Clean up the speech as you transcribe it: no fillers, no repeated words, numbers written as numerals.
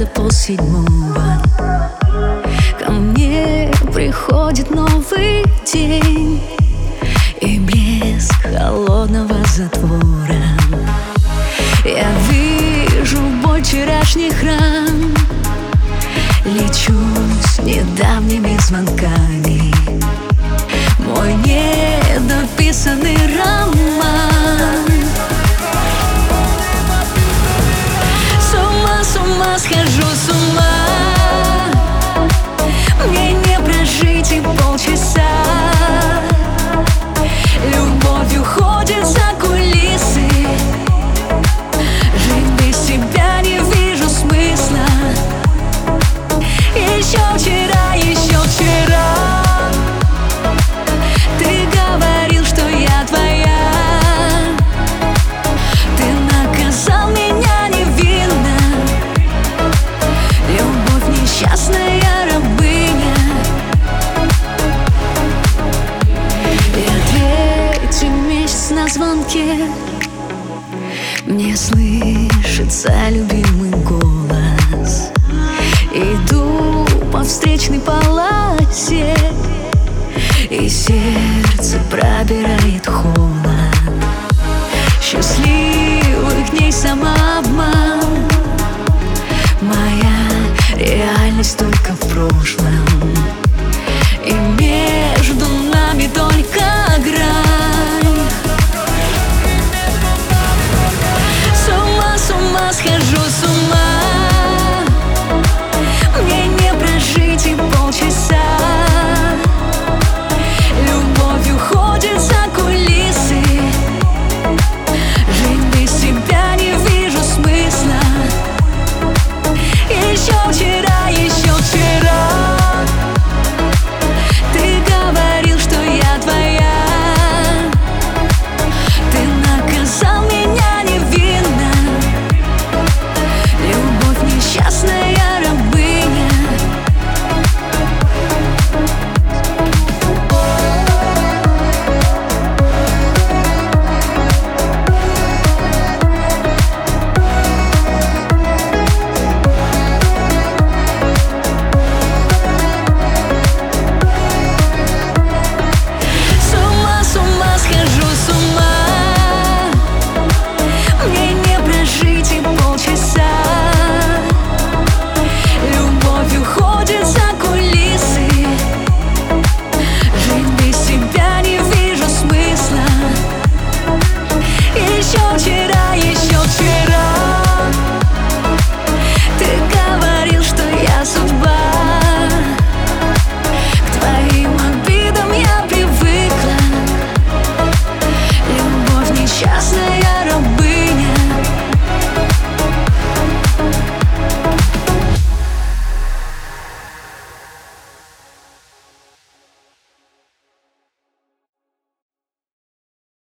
полседьмого ко мне приходит новый день и блеск холодного затвора. Я вижу боль вчерашних ран, лечу с недавними звонками. Мой недописанный роман. С ума схожу, с ума. Мне не прожить и полчаса. Любовь уходит за кулисы. Жить без тебя не вижу смысла. Еще вчера ты говорил, что я твоя. Ты наказал меня невинно. Любовь несчастная рабыня. Я третий месяц на звонке. Мне слышится любимый голос. Иду по встречной полосе, и сердце пробирает холод. Счастливых дней самообман. Моя реальность только в прошлом.